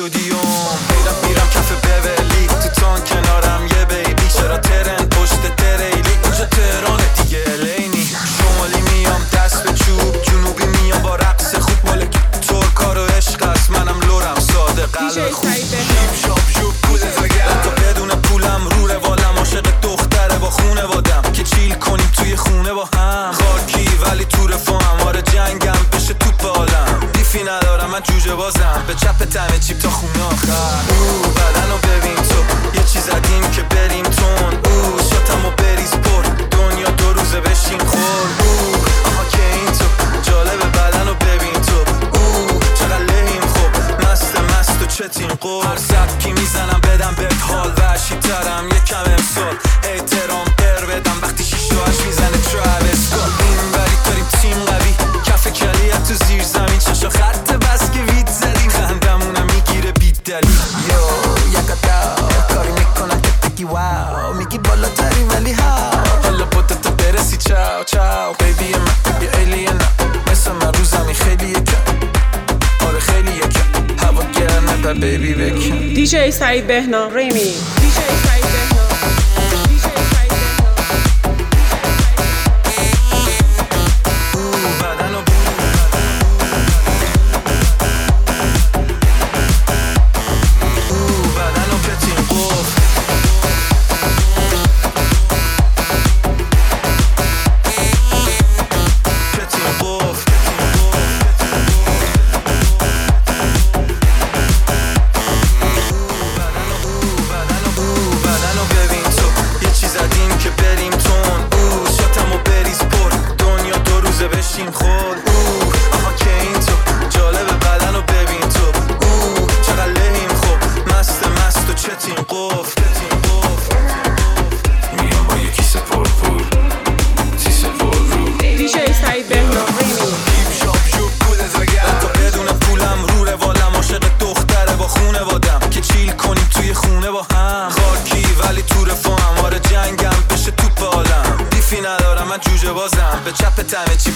شدیم. میرم کف بولی تو تان کنارم یه بیبی، چرا ترن پشت تریلی اینجا تهرانه دیگه الینی. شمالی میام دست به چوب، جنوبی میام با رقص خوب، مال ترکا رو عشق است، منم لورم ساده قلب خوب. شاپ شوب پول زگر تا بدون پولم رو روالم، عاشق دختره با خونه وادم که چیل کنیم توی خونه با هم. خاکی ولی تو رفاهم، آره جنگم بشه توپ عالم. بیفی ندارم من جوجه بازم، به چپ تمه چیپ تا خونه آخر. بدنو ببین تو یه چیز عدیم که بریم تون. شاتمو بریز پر دنیا دو روزه بشین خور. آها که این تو جالبه، بدنو ببین تو چقدر لحیم خوب، مست و چتین قول. هر سبکی میزنم بدم بهت حال، وحشی ترم یکم امسال. احترام بدم وقتی 6 و 8 میزنه تراویس اسکات. این وری داریم تیم قوی، کف کلیت تو زیر زمین، چشا خط بس که وید زدیم، خندمونم میگیره بید دلیل. کاری میکنم که بگی واو، میگی بالاتری ولی هاو، حالا بودتا برسی چاو چاو. بیبی من یه ایلینم، مثل من رو زمین خیلی یکم، آره خیلی یکم. هوا گرمه پر بیبی بکن. دیجی سعید بهنام ریمی. به چپ تمه چی